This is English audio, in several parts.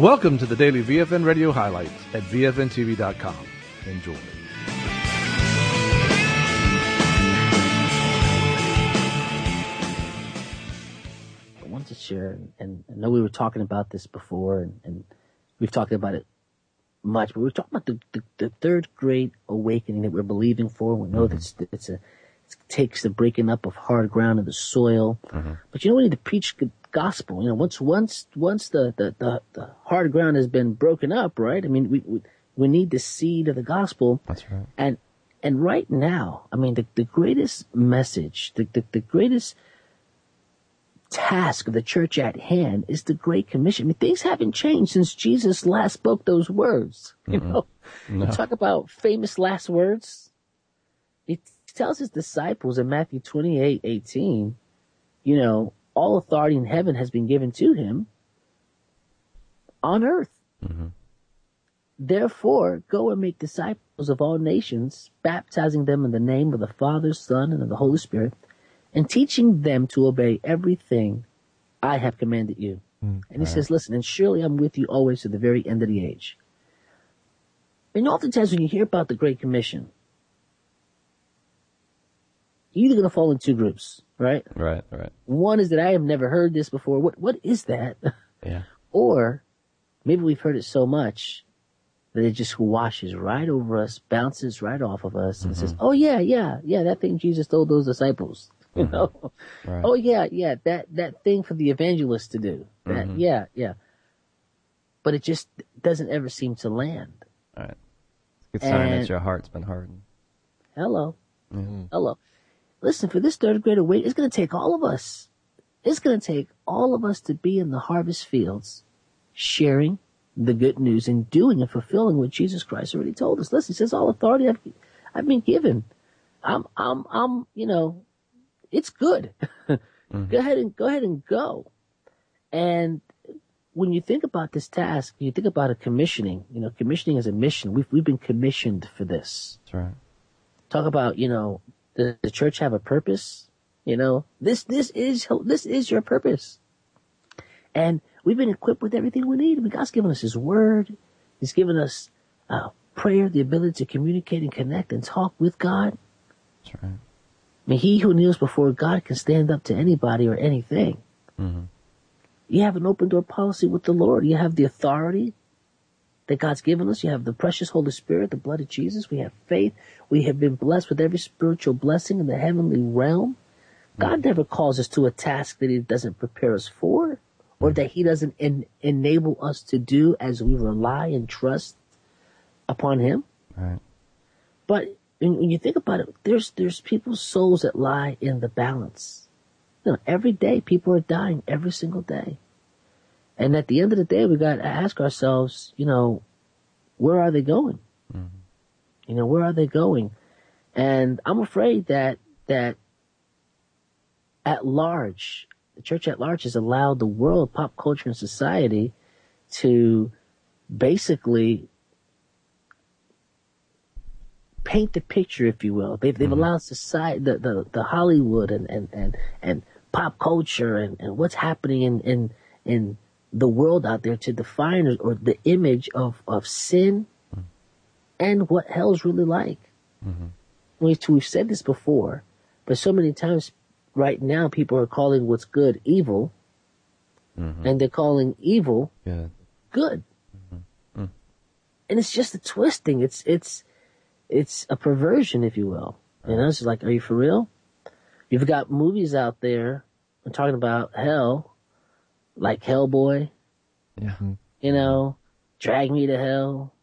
Welcome to the daily VFN radio highlights at VFNTV.com. Enjoy. I wanted to share, and I know we were talking about this before, and we've talked about it much, but we're talking about the third great awakening that we're believing for. We know that it takes the breaking up of hard ground in the soil. But we need to preach the gospel. Once the hard ground has been broken up, right? I mean, we need the seed of the gospel. That's right. And right now, I mean, the greatest message, the greatest task of the church at hand is the Great Commission. I mean, things haven't changed since Jesus last spoke those words. You talk about famous last words. He tells his disciples in Matthew 28:18, all authority in heaven has been given to him on earth. Therefore, go and make disciples of all nations, baptizing them in the name of the Father, Son, and of the Holy Spirit, and teaching them to obey everything I have commanded you. And he says, listen, and surely I'm with you always to the very end of the age. And oftentimes when you hear about the Great Commission, you're either going to fall in two groups, right? Right. One is that I have never heard this before. What is that? Yeah. Or maybe we've heard it so much that it just washes right over us, bounces right off of us, and says, oh, yeah, that thing Jesus told those disciples. Right. Oh, yeah, that thing for the evangelist to do. That, yeah. But it just doesn't ever seem to land. All right. It's a good sign that your heart's been hardened. Hello. Listen, for this third great awakening, it's going to take all of us. It's going to take all of us to be in the harvest fields, sharing the good news and doing and fulfilling what Jesus Christ already told us. Listen, he says, all authority I've been given. It's good. Go ahead and go. And when you think about this task, you think about a commissioning. Commissioning is a mission. We've been commissioned for this. That's right. Talk about, does the church have a purpose? This is your purpose. And we've been equipped with everything we need. God's given us his word. He's given us prayer, the ability to communicate and connect and talk with God. That's right. I mean, he who kneels before God can stand up to anybody or anything. You have an open door policy with the Lord. You have the authority that God's given us. You have the precious Holy Spirit, the blood of Jesus. We have faith. We have been blessed with every spiritual blessing in the heavenly realm. God never calls us to a task that he doesn't prepare us for, or that he doesn't enable us to do as we rely and trust upon him. Right. But when you think about it, there's people's souls that lie in the balance. Every day people are dying, every single day. And at the end of the day, we got to ask ourselves, where are they going? Where are they going? And I'm afraid that at large, the church at large has allowed the world, pop culture, and society to basically paint the picture, if you will. They've allowed society, the Hollywood and pop culture and what's happening in the world out there to define or the image of sin and what hell's really like. We've said this before, but so many times right now people are calling what's good evil, and they're calling evil good. And it's just a twisting. It's a perversion, if you will. It's just like, are you for real? You've got movies out there talking about hell, like Hellboy, Drag Me to Hell,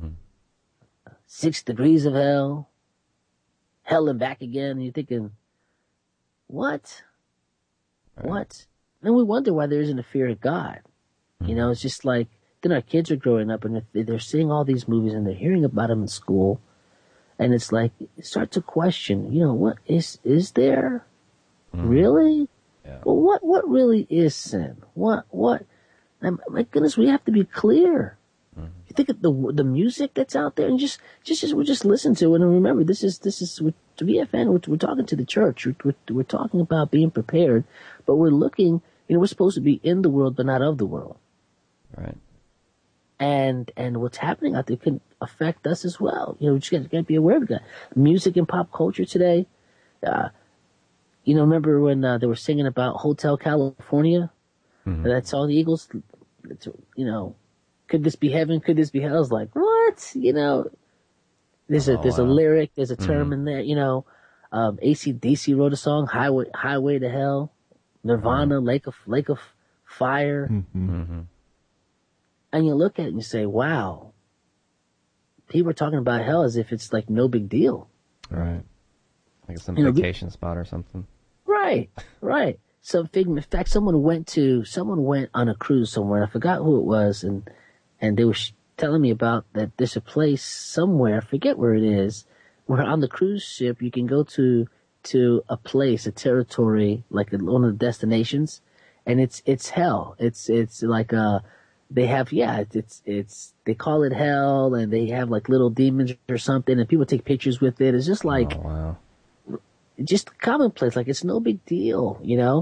6 Degrees of Hell, Hell and Back Again. And you're thinking, what? What? And we wonder why there isn't a fear of God. It's just like, then our kids are growing up and they're seeing all these movies and they're hearing about them in school. And it's like, start to question, what is there? Really? Yeah. Well, what really is sin? What, my goodness, we have to be clear. You think of the music that's out there and just listen to it. And remember, this is to VFN. We're talking to the church. We're talking about being prepared, but we're looking, we're supposed to be in the world, but not of the world. Right. and what's happening out there can affect us as well. You know, we just got to be aware of that. Music and pop culture today. You know, remember when they were singing about Hotel California? Mm-hmm. That's all the Eagles. You know, could this be heaven? Could this be hell? I was like, what? You know, there's a lyric, there's a term in there. You know, AC/DC wrote a song, Highway to Hell. Nirvana, Lake of Fire. Mm-hmm. And you look at it and you say, wow, people are talking about hell as if it's like no big deal. Right. Like some vacation spot or something. Right. In fact, someone went on a cruise somewhere. I forgot who it was. And they were telling me about that there's a place somewhere, I forget where it is, where on the cruise ship you can go to a place, a territory, like one of the destinations, and it's hell. It's like they call it hell, and they have like little demons or something, and people take pictures with it. It's just like, just commonplace, like it's no big deal, you know?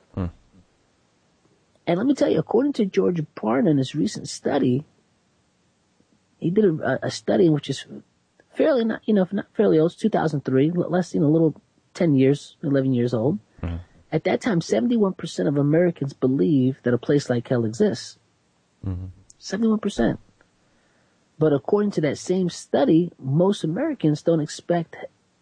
And let me tell you, according to George Barna in his recent study, he did a study which is fairly, not fairly old, it's 2003, less, a little 10 years, 11 years old. Mm-hmm. At that time, 71% of Americans believe that a place like hell exists. Mm-hmm. 71%. But according to that same study, most Americans don't expect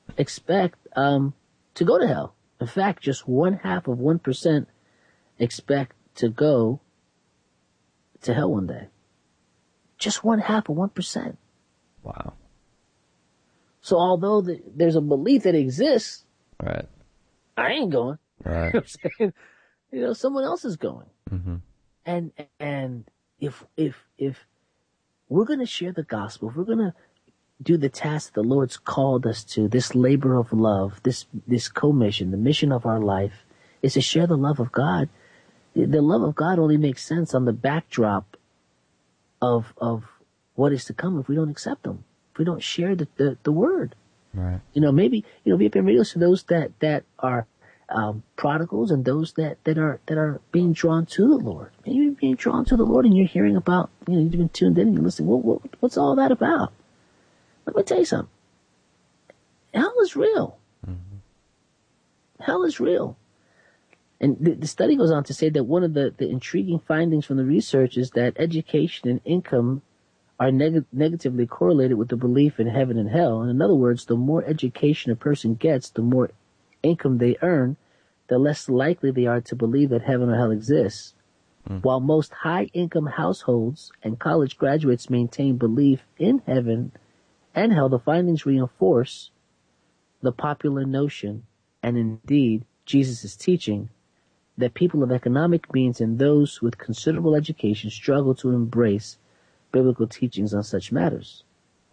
to go to hell. In fact, just 0.5% expect to go to hell one day. Just 0.5%. Wow. So although there's a belief that exists, right, I ain't going. Right. You know what I'm saying? You know, someone else is going. Mm-hmm. And if we're going to share the gospel, if we're going to do the task the Lord's called us to, this labor of love, this commission, the mission of our life is to share the love of God. The love of God only makes sense on the backdrop of what is to come if we don't accept Him, if we don't share the word. Right. You know, maybe, VFM Radio, to those that are prodigals and those that are being drawn to the Lord. Maybe you're being drawn to the Lord and you're hearing about, you've been tuned in and you're listening. What's all that about? Let me tell you something. Hell is real. Mm-hmm. Hell is real. And the study goes on to say that one of the intriguing findings from the research is that education and income are negatively correlated with the belief in heaven and hell. And in other words, the more education a person gets, the more income they earn, the less likely they are to believe that heaven or hell exists. While most high-income households and college graduates maintain belief in heaven and hell, the findings reinforce the popular notion, and indeed Jesus' teaching, that people of economic means and those with considerable education struggle to embrace biblical teachings on such matters.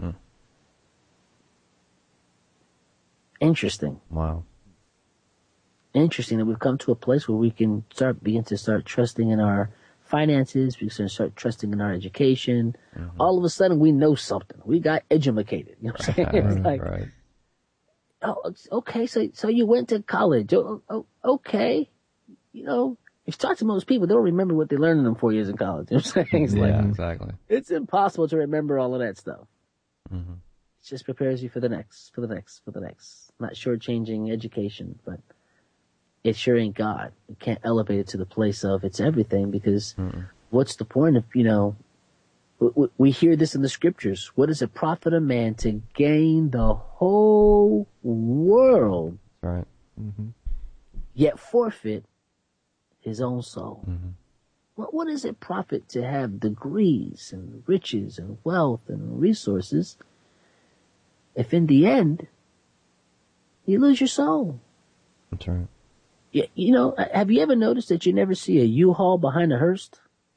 Interesting. Wow. Interesting that we've come to a place where we can begin to start trusting in our finances. We can start trusting in our education. Mm-hmm. All of a sudden, we know something. We got educated. You know what I'm saying? It's like, right. Oh, okay. So you went to college. Oh, okay. You know, if you talk to most people, they don't remember what they learned in them 4 years in college. You know what I'm saying? It's exactly. It's impossible to remember all of that stuff. Mm-hmm. It just prepares you for the next. Not shortchanging education, but it sure ain't God. You can't elevate it to the place of it's everything, because what's the point of, we hear this in the scriptures. What does it profit a man to gain the whole world, right, mm-hmm. yet forfeit his own soul? Mm-hmm. What does it profit to have degrees and riches and wealth and resources if in the end you lose your soul? That's right. Yeah, have you ever noticed that you never see a U-Haul behind a hearse?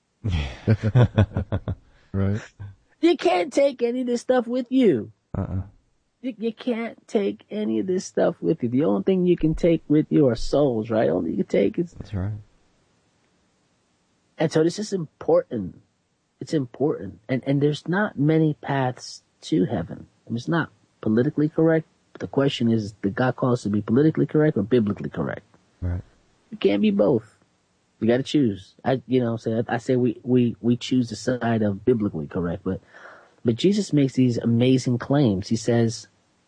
Right. You can't take any of this stuff with you. Uh-uh. You can't take any of this stuff with you. The only thing you can take with you are souls, right? Only you can take is... That's right. And so this is important. It's important. And there's not many paths to heaven. I mean, it's not politically correct. But the question is, did God call us to be politically correct or biblically correct? Right. You can't be both. You got to choose. I say we choose the side of biblically correct, but Jesus makes these amazing claims. He says,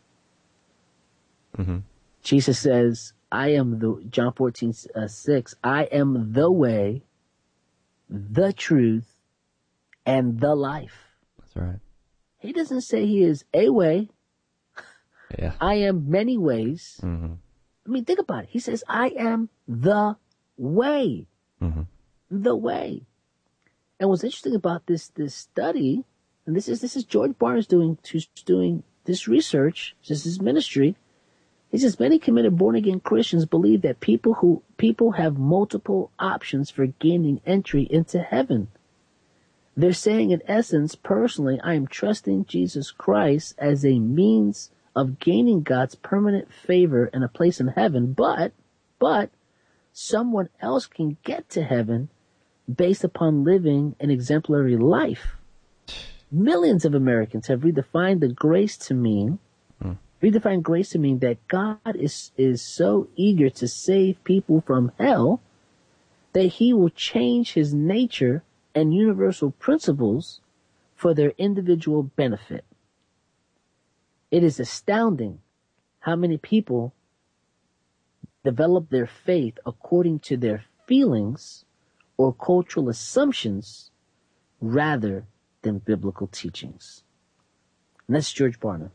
Jesus says, I am John 14:6, I am the way, the truth, and the life. That's right. He doesn't say he is a way. Yeah. I am many ways. Mm-hmm. I mean, think about it. He says, I am the way. Mm-hmm. The way. And what's interesting about this study, and this is George Barnes who's doing this research, this is his ministry. He says many committed born-again Christians believe that people have multiple options for gaining entry into heaven. They're saying, in essence, personally, I am trusting Jesus Christ as a means of gaining God's permanent favor and a place in heaven, but someone else can get to heaven based upon living an exemplary life. Millions of Americans have redefined grace to mean that God is so eager to save people from hell that he will change his nature and universal principles for their individual benefit. It is astounding how many people develop their faith according to their feelings or cultural assumptions rather than biblical teachings. And that's George Barna.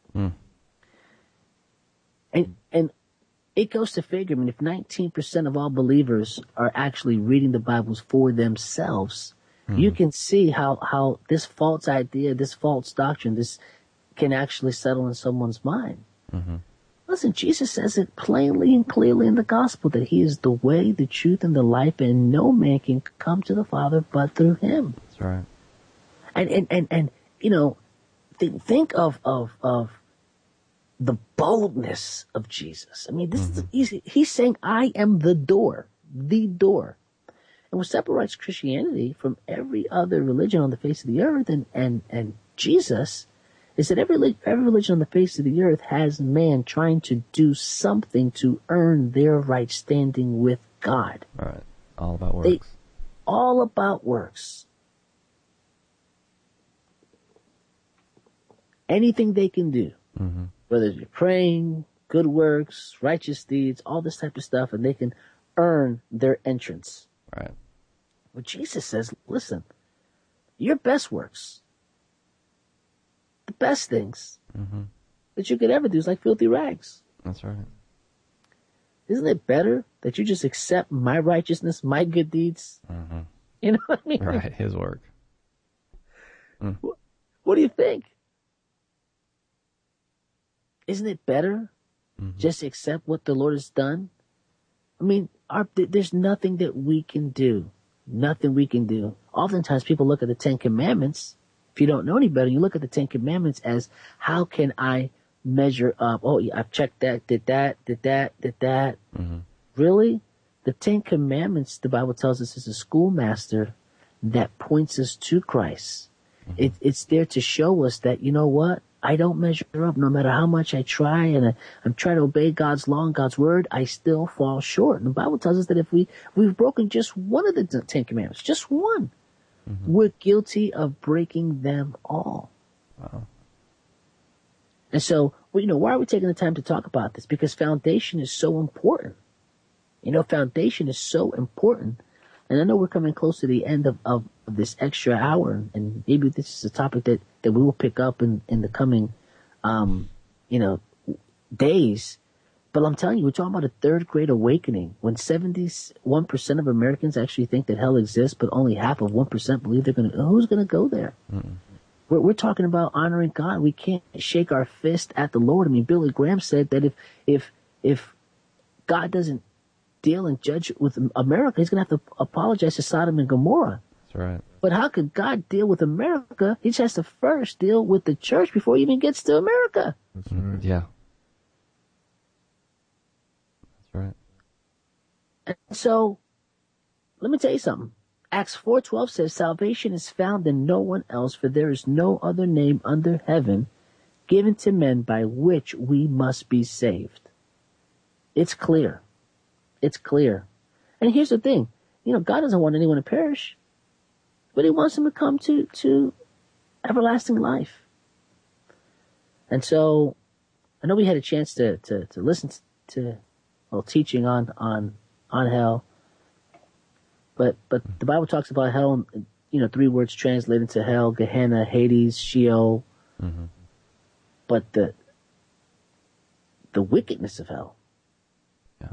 And it goes to figure, I mean, if 19% of all believers are actually reading the Bibles for themselves, you can see how this false idea, this false doctrine, this can actually settle in someone's mind. Listen, Jesus says it plainly and clearly in the gospel that he is the way, the truth, and the life, and no man can come to the Father but through him. That's right. And you know, think of the boldness of Jesus. I mean, this is easy. He's saying, I am the door, the door. And what separates Christianity from every other religion on the face of the earth and Jesus is that every religion on the face of the earth has man trying to do something to earn their right standing with God. Right. All about works. All about works. Anything they can do. Whether you're praying, good works, righteous deeds, all this type of stuff, and they can earn their entrance. Right. Well, Jesus says, listen, your best works, the best things that you could ever do is like filthy rags. That's right. Isn't it better that you just accept my righteousness, my good deeds? You know what I mean? Right, his work. What do you think? Isn't it better just accept what the Lord has done? I mean, there's nothing that we can do. Nothing we can do. Oftentimes people look at the Ten Commandments. If you don't know any better, you look at the Ten Commandments as, how can I measure up? Oh, I've checked that, did that. Really? The Ten Commandments, the Bible tells us, is a schoolmaster that points us to Christ. It's there to show us that, you know what? I don't measure up no matter how much I try, and I'm trying to obey God's law and God's word, I still fall short. And the Bible tells us that if we've broken just one of the Ten Commandments, just one, we're guilty of breaking them all. Wow. And so, why are we taking the time to talk about this? Because foundation is so important. Foundation is so important. And I know we're coming close to the end of this extra hour, and maybe this is a topic that we will pick up in the coming, days. But I'm telling you, we're talking about a third great awakening when 71% of Americans actually think that hell exists, but only half of 1% believe who's going to go there? We're talking about honoring God. We can't shake our fist at the Lord. I mean, Billy Graham said that if God doesn't deal and judge with America, he's going to have to apologize to Sodom and Gomorrah. That's right. But how could God deal with America? He just has to first deal with the church before he even gets to America. That's right. Yeah. That's right. And so, let me tell you something. Acts 4:12 says, salvation is found in no one else, for there is no other name under heaven given to men by which we must be saved. It's clear. It's clear. And here's the thing. God doesn't want anyone to perish, but he wants them to come to everlasting life. And so I know we had a chance to listen to a little teaching on hell, but the Bible talks about hell, 3 words translated to hell: Gehenna, Hades, Sheol. Mm-hmm. But the wickedness of hell. Yeah.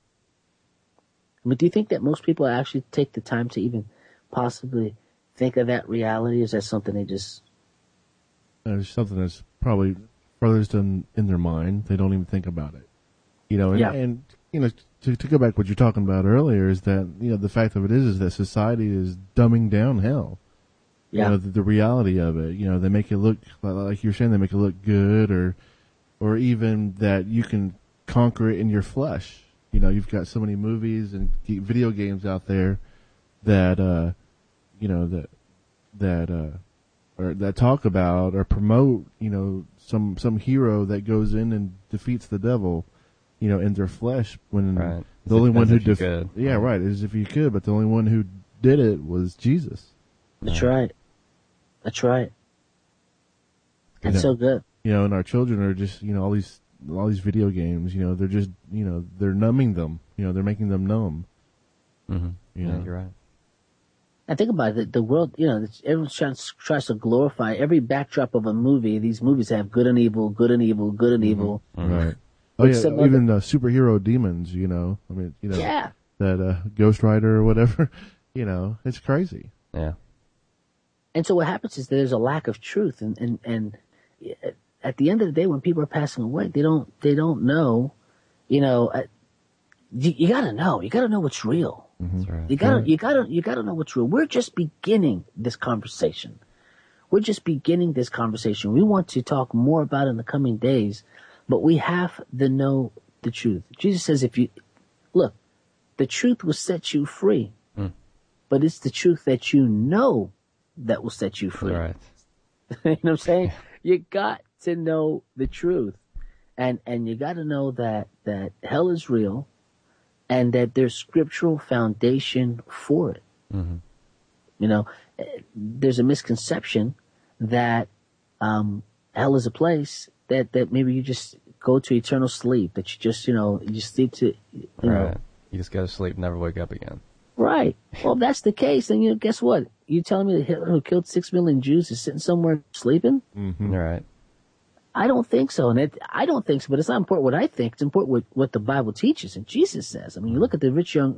I mean, do you think that most people actually take the time to even possibly think of that reality? Is that something they just... There's something that's probably furthest in their mind. They don't even think about it. And to go back to what you're talking about earlier is that, the fact of it is that society is dumbing down hell. Yeah. The reality of it. They make it look, like you're saying, they make it look good, or even that you can conquer it in your flesh. You've got so many movies and video games out there that, that talk about or promote, some hero that goes in and defeats the devil, in their flesh, when right. the only one who is if you could, but the only one who did it was Jesus. That's right. That's right. That's so good. And our children are just, all these video games, they're just, they're numbing them, they're making them numb. Mm-hmm. Yeah, you're right. I think about it, the world, everyone tries to glorify every backdrop of a movie. These movies have good and evil, good and evil, good and evil. Mm-hmm. Right. Oh yeah, even superhero demons, Yeah. That Ghost Rider or whatever, it's crazy. Yeah. And so what happens is there's a lack of truth, and at the end of the day, when people are passing away, they don't know, you gotta know. You gotta know what's real. That's right. You gotta know what's real. We're just beginning this conversation. We want to talk more about it in the coming days, but we have to know the truth. Jesus says, the truth will set you free, but it's the truth that you know that will set you free. Right. You know what I'm saying? You got to know the truth, and you got to know that hell is real, and that there's scriptural foundation for it. Mm-hmm. There's a misconception that hell is a place that maybe you just go to eternal sleep, that you just you just sleep to you know. You just go to sleep, never wake up again. Right. Well, if that's the case, then guess what? You telling me that Hitler, who killed 6 million Jews, is sitting somewhere sleeping? Mm-hmm. Right. I don't think so. And I don't think so, but it's not important what I think. It's important what the Bible teaches and Jesus says. I mean, you look at the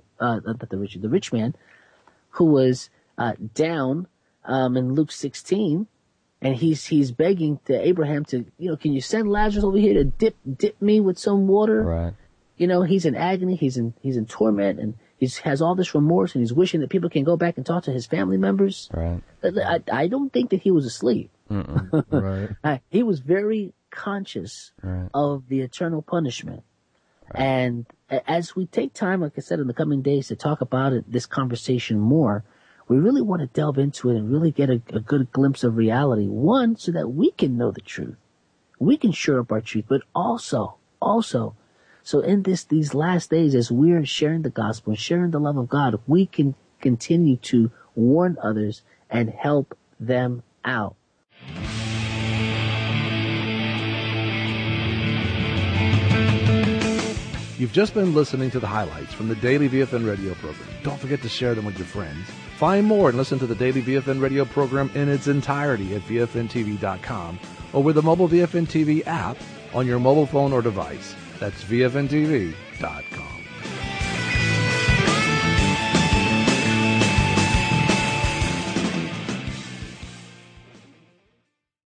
rich man who was down in Luke 16, and he's begging to Abraham to, can you send Lazarus over here to dip me with some water? Right. He's in agony, he's in torment, and he has all this remorse, and he's wishing that people can go back and talk to his family members. Right. I don't think that he was asleep. Right. He was very conscious of the eternal punishment. Right. And as we take time, like I said, in the coming days to talk about this conversation more, we really want to delve into it and really get a good glimpse of reality. One, so that we can know the truth. We can shore up our truth, but also, so in these last days, as we're sharing the gospel and sharing the love of God, we can continue to warn others and help them out. You've just been listening to the highlights from the Daily VFN radio program. Don't forget to share them with your friends. Find more and listen to the Daily VFN radio program in its entirety at VFNTV.com or with the mobile VFN TV app on your mobile phone or device. That's VFNTV.com.